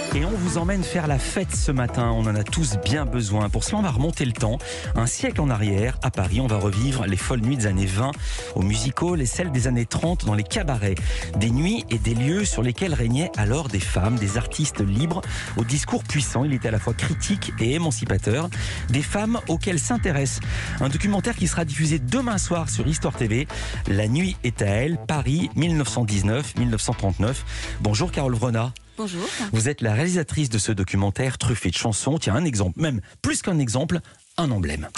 Et on vous emmène faire la fête ce matin, on en a tous bien besoin. Pour cela, on va remonter le temps, un siècle en arrière. À Paris, on va revivre les folles nuits des années 20 au music hall et celles des années 30 dans les cabarets. Des nuits et des lieux sur lesquels régnaient alors des femmes, des artistes libres au discours puissant. Il était à la fois critique et émancipateur. Des femmes auxquelles s'intéresse un documentaire qui sera diffusé demain soir sur Histoire TV. La nuit est à elle, Paris 1919-1939. Bonjour Carole Vronat. Bonjour. Vous êtes la réalisatrice de ce documentaire truffé de chansons. Tiens, un exemple, même plus qu'un exemple, un emblème.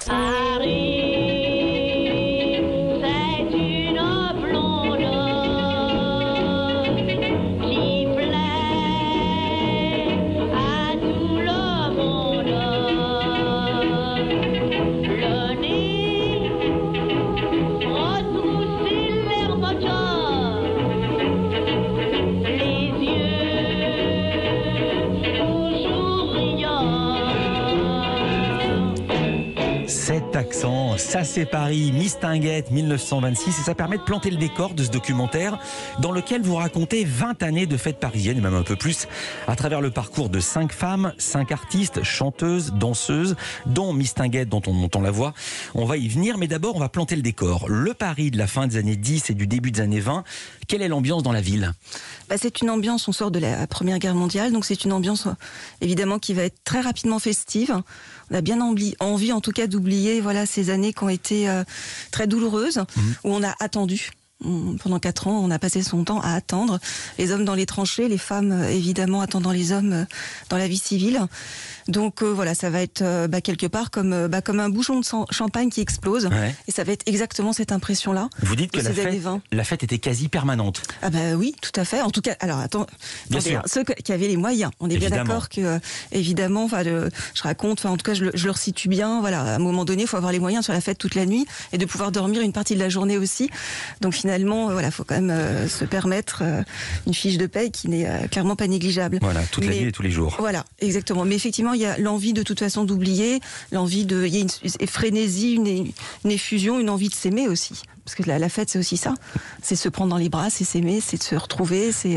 Cet accent, ça c'est Paris, Mistinguett 1926, et ça permet de planter le décor de ce documentaire dans lequel vous racontez 20 années de fêtes parisiennes, et même un peu plus, à travers le parcours de 5 femmes, 5 artistes, chanteuses, danseuses, dont Mistinguett dont on entend la voix. On va y venir, mais d'abord on va planter le décor. Le Paris de la fin des années 10 et du début des années 20, quelle est l'ambiance dans la ville ? C'est une ambiance, on sort de la Première Guerre mondiale, donc c'est une ambiance évidemment qui va être très rapidement festive. On a bien envie en tout cas d'oublier ces années qui ont été très douloureuses, où on a attendu. Pendant 4 ans, on a passé son temps à attendre. Les hommes dans les tranchées, les femmes évidemment attendant les hommes dans la vie civile. Donc ça va être quelque part comme un bouchon de champagne qui explose. Ouais. Et ça va être exactement cette impression-là. Vous dites que la fête était quasi permanente. Ah oui, tout à fait. En tout cas, alors attendez, ceux qui avaient les moyens. On est bien d'accord que évidemment, je raconte, en tout cas, je le resitue bien. Voilà, à un moment donné, il faut avoir les moyens de faire la fête toute la nuit et de pouvoir dormir une partie de la journée aussi. Donc finalement, faut quand même se permettre une fiche de paye qui n'est clairement pas négligeable. Voilà, toute la nuit et tous les jours. Voilà, exactement. Mais effectivement, il y a l'envie de toute façon d'oublier, il y a une frénésie, une effusion, une envie de s'aimer aussi. Parce que la fête, c'est aussi ça. C'est se prendre dans les bras, c'est s'aimer, c'est de se retrouver, c'est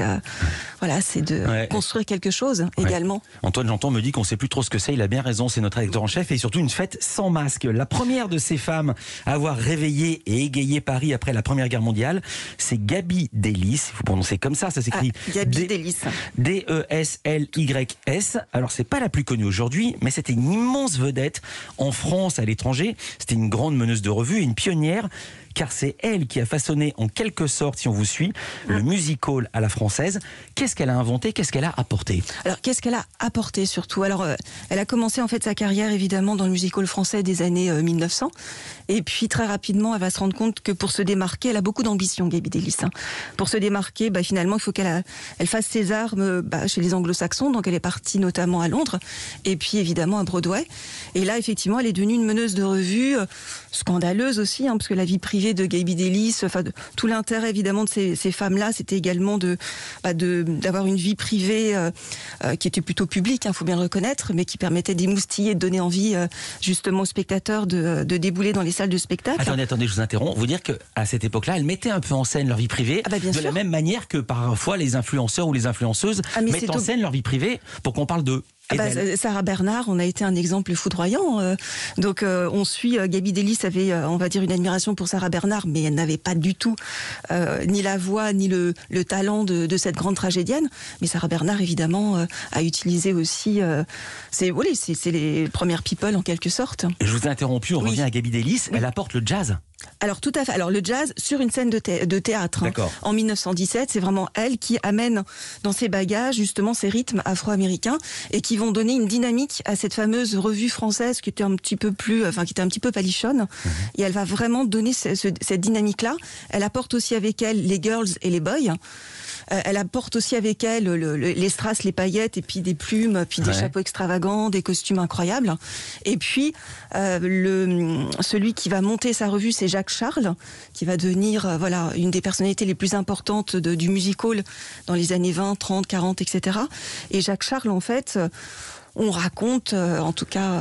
de construire quelque chose également. Antoine Janton me dit qu'on ne sait plus trop ce que c'est. Il a bien raison, c'est notre rédacteur en chef. Et surtout une fête sans masque. La première de ces femmes à avoir réveillé et égayé Paris après la Première Guerre mondiale, c'est Gaby Deslys. Il faut prononcer comme ça s'écrit Gaby Deslys. Deslys. Alors, c'est pas la plus connue aujourd'hui, mais c'était une immense vedette en France, à l'étranger. C'était une grande meneuse de revue et une pionnière, car c'est elle qui a façonné en quelque sorte, si on vous suit, le music hall à la française. Qu'est-ce qu'elle a inventé ? Qu'est-ce qu'elle a apporté ? Alors, qu'est-ce qu'elle a apporté surtout ? Alors, elle a commencé en fait sa carrière évidemment dans le music hall français des années 1900. Et puis très rapidement, elle va se rendre compte que pour se démarquer, elle a beaucoup d'ambition, Gaby Deslys. Pour se démarquer, finalement, il faut qu'elle fasse ses armes chez les anglo-saxons. Donc elle est partie notamment à Londres et puis évidemment à Broadway. Et là, effectivement, elle est devenue une meneuse de revue scandaleuse aussi, parce que la vie privée de Gaby Deslys, tout l'intérêt évidemment de ces femmes-là, c'était également d'avoir une vie privée qui était plutôt publique, faut bien le reconnaître, mais qui permettait d'émoustiller, de donner envie justement aux spectateurs de débouler dans les salles de spectacle. Attendez, je vous interromps. Vous dire qu'à cette époque-là, elles mettaient un peu en scène leur vie privée, de la même manière que parfois les influenceurs ou les influenceuses mettent en scène leur vie privée pour qu'on parle d'eux. Sarah Bernard, on a été un exemple foudroyant. Donc on suit Gaby Deslys avait, on va dire, une admiration pour Sarah Bernard, mais elle n'avait pas du tout ni la voix ni le talent de cette grande tragédienne. Mais Sarah Bernard, évidemment, a utilisé aussi. C'est les premières people en quelque sorte. Je vous ai interrompu. On revient à Gaby Deslys. Elle apporte le jazz. Alors tout à fait. Alors le jazz sur une scène de théâtre. En 1917, c'est vraiment elle qui amène dans ses bagages justement ces rythmes afro-américains et qui vont donner une dynamique à cette fameuse revue française qui était un petit peu palichonne. Et elle va vraiment donner cette dynamique-là. Elle apporte aussi avec elle les girls et les boys. Elle apporte aussi avec elle les strass, les paillettes, et puis des plumes, puis des chapeaux extravagants, des costumes incroyables. Et puis, celui qui va monter sa revue, c'est Jacques Charles, qui va devenir une des personnalités les plus importantes du music hall dans les années 20, 30, 40, etc. Et Jacques Charles, en fait... on raconte, en tout cas,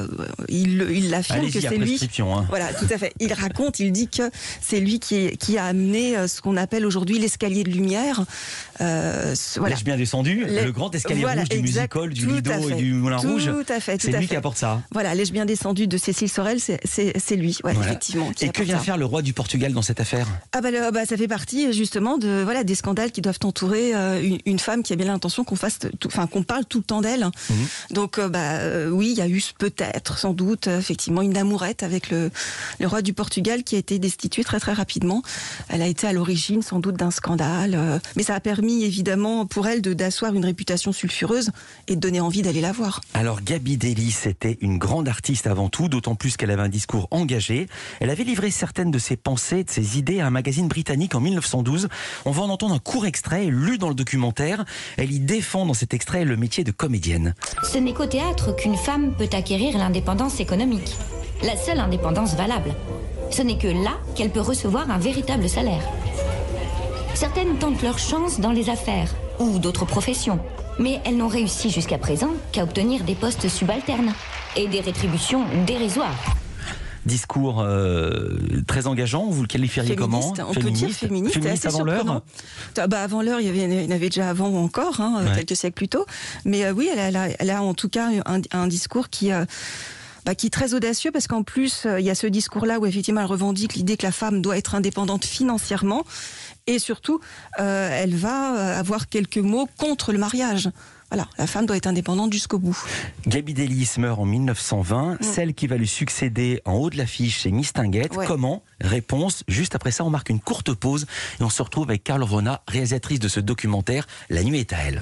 il l'affirme que c'est lui. Hein. Voilà, tout à fait. Il raconte, il dit que c'est lui qui a amené ce qu'on appelle aujourd'hui l'escalier de lumière. Voilà. L'ai-je bien descendu, le grand escalier rouge du musical, du Lido et du Moulin Rouge. Tout à fait. C'est lui qui apporte ça. Voilà, l'ai-je bien descendu de Cécile Sorel, c'est lui, effectivement. Et que vient faire le roi du Portugal dans cette affaire ? Ça fait partie justement des scandales qui doivent entourer une femme qui a bien l'intention qu'on parle tout le temps d'elle. Donc oui, il y a eu peut-être, sans doute, effectivement, une amourette avec le roi du Portugal qui a été destitué très très rapidement. Elle a été à l'origine sans doute d'un scandale, mais ça a permis évidemment pour elle d'asseoir une réputation sulfureuse et de donner envie d'aller la voir. Alors Gaby Delis était une grande artiste avant tout, d'autant plus qu'elle avait un discours engagé. Elle avait livré certaines de ses pensées, de ses idées à un magazine britannique en 1912. On va en entendre un court extrait lu dans le documentaire. Elle y défend dans cet extrait le métier de comédienne. Ce n'est qu'au théâtre qu'une femme peut acquérir l'indépendance économique. La seule indépendance valable. Ce n'est que là qu'elle peut recevoir un véritable salaire. Certaines tentent leur chance dans les affaires ou d'autres professions. Mais elles n'ont réussi jusqu'à présent qu'à obtenir des postes subalternes et des rétributions dérisoires. Discours très engageant, vous le qualifieriez comment ? On peut dire féministe. Féministe avant l'heure ? Avant l'heure, il y en avait déjà avant ou encore, quelques siècles plus tôt. Mais oui, elle a en tout cas un discours qui est très audacieux parce qu'en plus, il y a ce discours-là où effectivement elle revendique l'idée que la femme doit être indépendante financièrement et surtout, elle va avoir quelques mots contre le mariage. Voilà, la femme doit être indépendante jusqu'au bout. Gaby Delis meurt en 1920. Celle qui va lui succéder en haut de l'affiche, c'est Mistinguett. Comment ? Réponse, juste après ça, on marque une courte pause et on se retrouve avec Carole Vrona, réalisatrice de ce documentaire « La nuit est à elle ».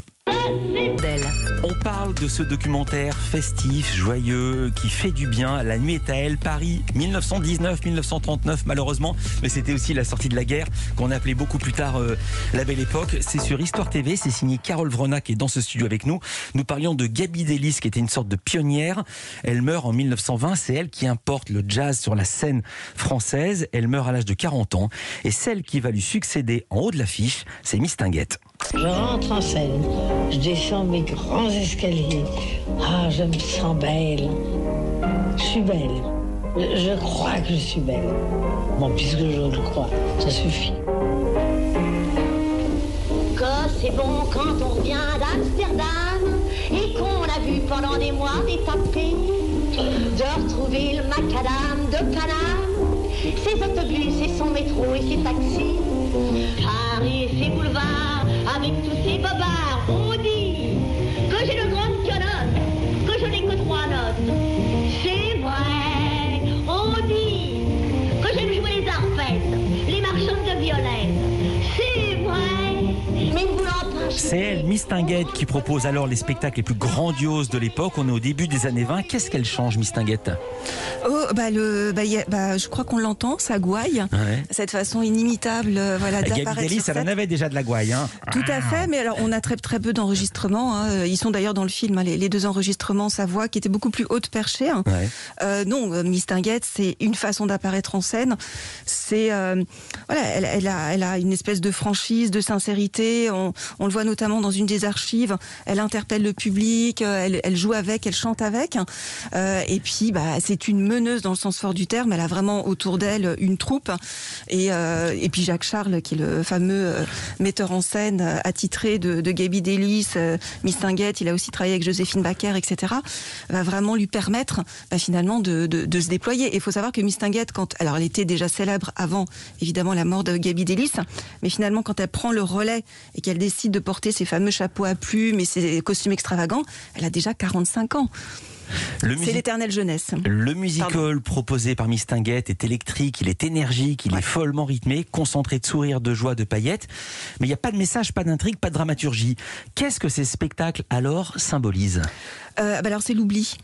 On parle de ce documentaire festif, joyeux, qui fait du bien. La nuit est à elle, Paris, 1919-1939 malheureusement, mais c'était aussi la sortie de la guerre qu'on appelait beaucoup plus tard la belle époque. C'est sur Histoire TV, c'est signé Carole Vrona qui est dans ce studio avec nous. Nous parlions de Gaby Delis qui était une sorte de pionnière. Elle meurt en 1920, c'est elle qui importe le jazz sur la scène française. Elle meurt à l'âge de 40 ans et celle qui va lui succéder en haut de l'affiche, c'est Mistinguett. Je rentre en scène, je descends mes grands escaliers. Ah, je me sens belle. Je suis belle. Je crois que je suis belle. Bon, puisque je le crois, ça suffit. Que c'est bon quand on revient d'Amsterdam et qu'on a vu pendant des mois des tapés, de retrouver le macadam de Paname, ses autobus et son métro et ses taxis, Paris et ses boulevards avec tous ces bobards. On dit que j'ai de grandes quenottes, que je n'ai que 3 notes. C'est vrai. On dit que j'aime jouer les arpettes, les marchandes de violettes. C'est vrai. Mais vous n'en pas. C'est elle, Mistinguett, qui propose alors les spectacles les plus grandioses de l'époque. On est au début des années 20. Qu'est-ce qu'elle change, Mistinguett ? Je crois qu'on l'entend, ça gouaille. Cette façon inimitable d'apparaître Gaby Delis, sur scène. elle en avait déjà de la gouaille. Tout à fait, mais alors on a très très peu d'enregistrements. Ils sont d'ailleurs dans le film, les 2 enregistrements, sa voix qui était beaucoup plus haute perchée. Non, Mistinguett, c'est une façon d'apparaître en scène. C'est elle a une espèce de franchise, de sincérité. On le voit notamment dans une des archives. Elle interpelle le public, elle joue avec, elle chante avec. Et puis, c'est une meneuse dans le sens fort du terme. Elle a vraiment autour d'elle une troupe. Et puis Jacques Charles, qui est le fameux metteur en scène attitré de Gaby Delis, Mistinguett, il a aussi travaillé avec Joséphine Baker, etc., va vraiment lui permettre finalement de se déployer. Et il faut savoir que Mistinguett, alors elle était déjà célèbre avant, évidemment, la mort de Gaby Delis, mais finalement, quand elle prend le relais et qu'elle décide de porter ses fameux chapeaux à plumes et ses costumes extravagants, elle a déjà 45 ans. C'est l'éternelle jeunesse. Le musical proposé par Mistinguett est électrique, il est énergique, il est follement rythmé, concentré de sourires, de joie, de paillettes. Mais il n'y a pas de message, pas d'intrigue, pas de dramaturgie. Qu'est-ce que ces spectacles alors symbolisent ? Alors c'est l'oubli.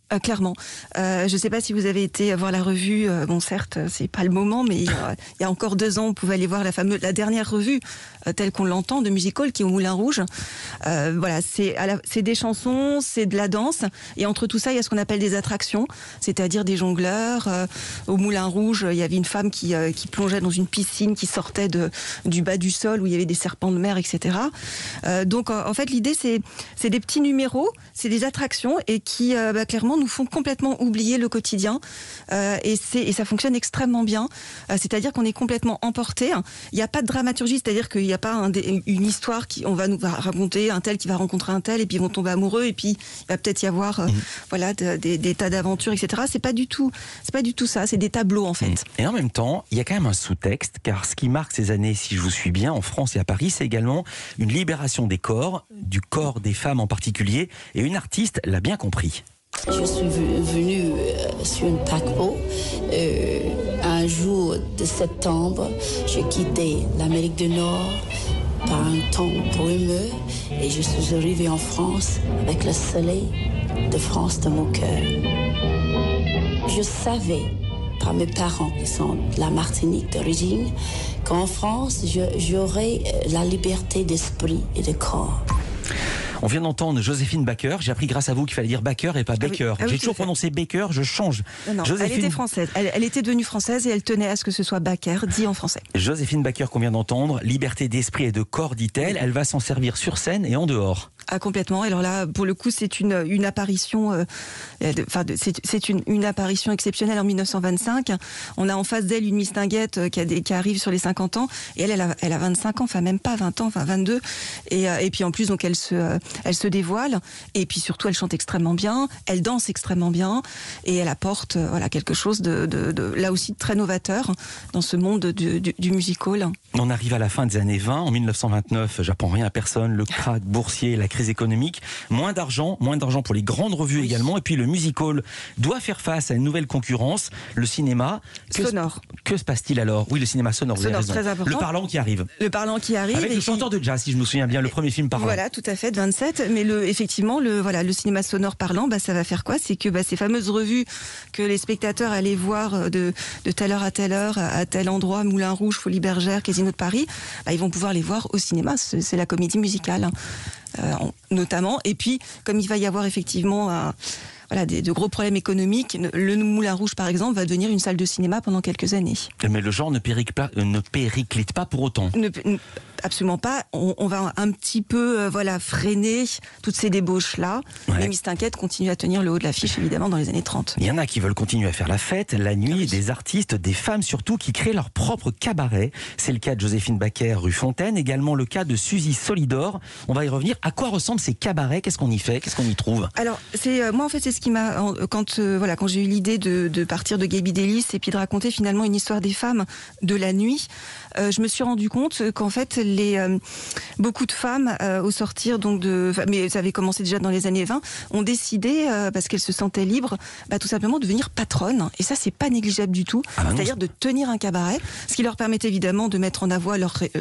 Clairement. Je ne sais pas si vous avez été voir la revue. Bon, certes, c'est pas le moment, mais il y a encore 2 ans, on pouvait aller voir la dernière revue telle qu'on l'entend de musical, qui est au Moulin Rouge. Voilà, c'est des chansons, c'est de la danse, et entre tout ça, il y a ce qu'on appelle des attractions, c'est-à-dire des jongleurs. Au Moulin Rouge, il y avait une femme qui plongeait dans une piscine, qui sortait du bas du sol où il y avait des serpents de mer, etc. Donc, en fait, l'idée, c'est des petits numéros, c'est des attractions, et qui clairement nous font complètement oublier le quotidien, et ça fonctionne extrêmement bien. C'est-à-dire qu'on est complètement emporté. Il n'y a pas de dramaturgie, c'est-à-dire qu'il n'y a pas une histoire on va nous raconter un tel qui va rencontrer un tel, et puis ils vont tomber amoureux, et puis il va peut-être y avoir voilà des tas d'aventures, etc. C'est pas du tout ça. C'est des tableaux en fait. Et en même temps, il y a quand même un sous-texte, car ce qui marque ces années, si je vous suis bien, en France et à Paris, c'est également une libération des corps, du corps des femmes en particulier, et une artiste l'a bien compris. Je suis venue sur un paquebot. Un jour de septembre, j'ai quitté l'Amérique du Nord par un temps brumeux et je suis arrivée en France avec le soleil de France dans mon cœur. Je savais, par mes parents qui sont de la Martinique d'origine, qu'en France, j'aurais la liberté d'esprit et de corps. On vient d'entendre Joséphine Baker. J'ai appris grâce à vous qu'il fallait dire Baker et pas Baker. Ah oui, j'ai toujours prononcé Baker, je change. Non, elle était française. Elle était devenue française et elle tenait à ce que ce soit Baker, dit en français. Joséphine Baker qu'on vient d'entendre, liberté d'esprit et de corps, dit-elle. Elle va s'en servir sur scène et en dehors. Ah, complètement. Alors là, pour le coup, c'est une apparition, c'est une apparition exceptionnelle en 1925. On a en face d'elle une mistinguette qui arrive sur les 50 ans, et elle a 25 ans, enfin même pas 20 ans, enfin 22. Et puis en plus, donc elle se dévoile, et puis surtout elle chante extrêmement bien, elle danse extrêmement bien, et elle apporte voilà quelque chose de là aussi très novateur dans ce monde du musical. On arrive à la fin des années 20, en 1929, j'apprends rien à personne, le krach boursier, la crise économique, moins d'argent pour les grandes revues également, et puis le musical doit faire face à une nouvelle concurrence, le cinéma sonore. Que se passe-t-il alors? Oui, le cinéma sonore, vous avez raison. Très important. Le parlant qui arrive. Avec le chanteur de jazz, si je me souviens bien, le premier film parlant. Voilà, tout à fait, de 27, mais effectivement, le cinéma sonore parlant, ça va faire quoi? C'est que ces fameuses revues que les spectateurs allaient voir de telle heure, à tel endroit, Moulin Rouge, Folies Bergère, Casino de Paris, ils vont pouvoir les voir au cinéma. C'est la comédie musicale, notamment. Et puis, comme il va y avoir effectivement de gros problèmes économiques, le Moulin Rouge, par exemple, va devenir une salle de cinéma pendant quelques années. Mais le genre ne périclite pas pour autant. Absolument pas. On va un petit peu freiner toutes ces débauches-là. Ouais. Mais Mistinguette continue à tenir le haut de l'affiche, évidemment, dans les années 30. Il y en a qui veulent continuer à faire la fête, la nuit, des artistes, des femmes surtout, qui créent leur propre cabaret. C'est le cas de Joséphine Baker, rue Fontaine, également le cas de Suzy Solidor. On va y revenir. À quoi ressemblent ces cabarets? Qu'est-ce qu'on y fait? Qu'est-ce qu'on y trouve? Alors, moi, en fait, c'est ce qui m'a... Quand j'ai eu l'idée de partir de Gaby Delis et puis de raconter finalement une histoire des femmes de la nuit, je me suis rendu compte qu'en fait, beaucoup de femmes, au sortir mais ça avait commencé déjà dans les années 20, ont décidé, parce qu'elles se sentaient libres, tout simplement de devenir patronnes. Et ça, c'est pas négligeable du tout. C'est-à-dire de tenir un cabaret, ce qui leur permettait évidemment de mettre en avant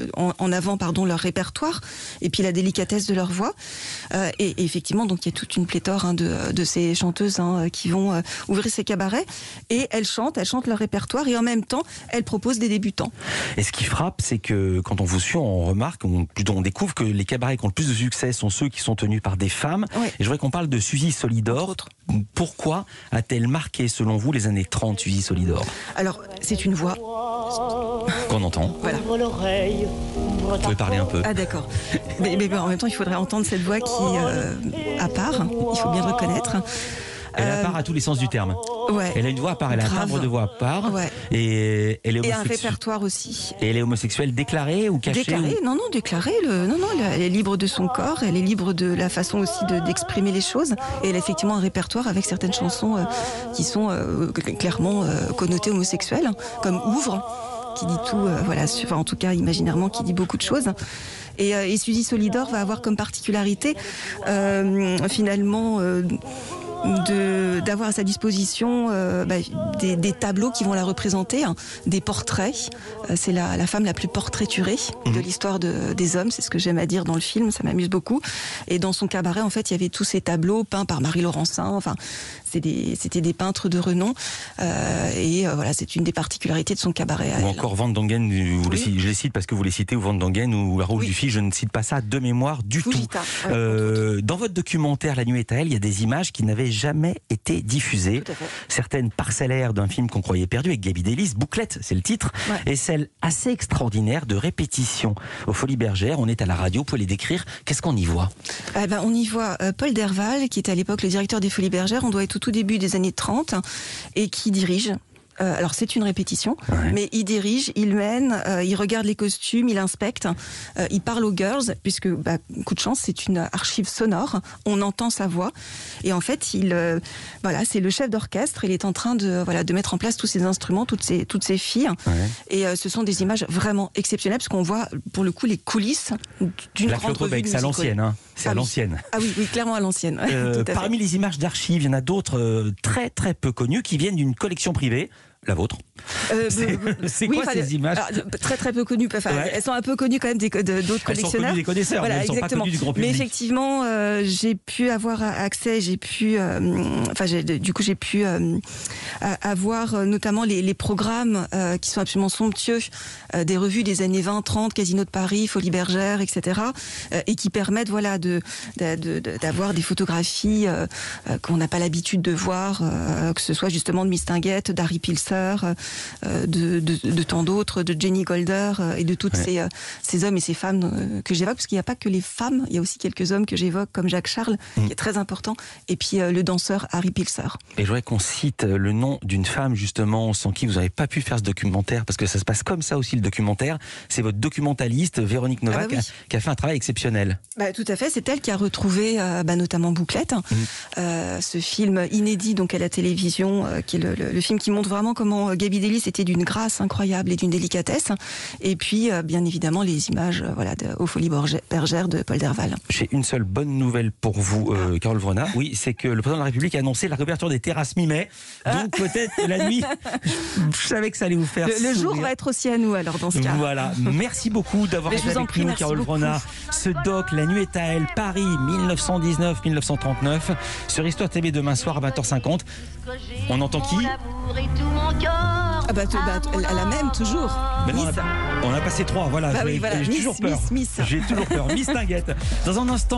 leur répertoire et puis la délicatesse de leur voix. Et effectivement, donc il y a toute une pléthore de ces chanteuses qui vont ouvrir ces cabarets, et elles chantent leur répertoire, et en même temps, elles proposent des débutants. Et ce qui frappe, c'est que quand on vous suit, on remarque, on découvre que les cabarets qui ont le plus de succès sont ceux qui sont tenus par des femmes. Ouais. Et je voudrais qu'on parle de Suzy Solidor. Pourquoi a-t-elle marqué, selon vous, les années 30, Suzy Solidor? Alors, c'est une voix qu'on entend. Voilà. Vous pouvez parler un peu. Ah d'accord. Mais en même temps, il faudrait entendre cette voix qui, à part, il faut bien le reconnaître. Elle a part à tous les sens du terme. Ouais. Elle a une voix à part, elle a un timbre de voix à part. Ouais. Et elle est homosexuelle. Et un répertoire aussi. Et elle est homosexuelle déclarée ou cachée? Déclarée, non, déclarée. Elle est libre de son corps, elle est libre de la façon aussi d'exprimer les choses. Et elle a effectivement un répertoire avec certaines chansons qui sont clairement connotées homosexuelles, comme Ouvre, qui dit tout, en tout cas imaginairement, qui dit beaucoup de choses. Et Suzy Solidor va avoir comme particularité, finalement... d'avoir à sa disposition des tableaux qui vont la représenter, hein, des portraits. C'est la femme la plus portraiturée de l'histoire des hommes, c'est ce que j'aime à dire dans le film, ça m'amuse beaucoup. Et dans son cabaret, en fait, il y avait tous ces tableaux peints par Marie Laurencin, enfin, c'était des peintres de renom. Voilà, c'est une des particularités de son cabaret. Ou encore Van Dongen, je les cite parce que vous les citez, ou Van Dongen, ou La Roule du Fils, je ne cite pas ça de mémoire du Fujita, tout. Dans votre documentaire La Nuit est à elle, il y a des images qui n'avaient jamais été diffusées. Certaines parcellaires d'un film qu'on croyait perdu avec Gaby Delis, Bouclette, c'est le titre, et celles assez extraordinaires de répétition aux Folies Bergères. On est à la radio, vous pouvez les décrire. Qu'est-ce qu'on y voit? On y voit Paul Derval, qui était à l'époque le directeur des Folies Bergères. On doit être au tout début des années 30 et qui dirige. Alors c'est une répétition, mais il dirige, il mène, il regarde les costumes, il inspecte, il parle aux girls, puisque coup de chance, c'est une archive sonore, on entend sa voix, et en fait c'est le chef d'orchestre, il est en train de mettre en place tous ces instruments, toutes ces filles, et ce sont des images vraiment exceptionnelles, parce qu'on voit pour le coup les coulisses d'une grande revue musicale. C'est à l'ancienne, hein. C'est à l'ancienne. Ah oui, clairement à l'ancienne. Parmi les images d'archives, il y en a d'autres très très peu connues qui viennent d'une collection privée. La vôtre. C'est quoi ces images? Très très peu connues. Elles sont un peu connues quand même d'autres collectionneurs. Elles sont connues des connaisseurs, mais elles ne sont pas connues du grand public. Mais effectivement, j'ai pu avoir accès, j'ai pu avoir notamment les programmes qui sont absolument somptueux des revues des années 20-30, Casino de Paris, Folies Bergères, etc. Et qui permettent d'avoir des photographies qu'on n'a pas l'habitude de voir, que ce soit justement de Mistinguett, d'Harry Pilser, de tant d'autres, de Jenny Golder et de toutes ces hommes et ces femmes que j'évoque, parce qu'il n'y a pas que les femmes, il y a aussi quelques hommes que j'évoque comme Jacques Charles, qui est très important, et puis le danseur Harry Pilser. Et je voudrais qu'on cite le nom d'une femme justement sans qui vous n'avez pas pu faire ce documentaire, parce que ça se passe comme ça aussi le documentaire. C'est votre documentaliste Véronique Novak qui a fait un travail exceptionnel. Tout à fait, c'est elle qui a retrouvé notamment Bouclette, ce film inédit donc à la télévision, qui est le film qui montre vraiment comment Gaby Delis était d'une grâce incroyable et d'une délicatesse. Et puis, bien évidemment, les images aux Folies Bergères de Paul Derval. J'ai une seule bonne nouvelle pour vous, Carole Vrenat. Oui, c'est que le président de la République a annoncé la réouverture des terrasses mi-mai. Donc peut-être la nuit, je savais que ça allait vous faire sourire. Le jour va être aussi à nous, alors, dans ce cas. Voilà. Merci beaucoup d'avoir été avec nous, Carole Vrenat. Ce doc, La Nuit est à elle, Paris, 1919-1939, sur Histoire TV demain soir à 20h50. On entend qui? La même, toujours. On a passé 3, voilà. J'ai toujours peur. J'ai toujours peur. Mistinguett. Dans un instant.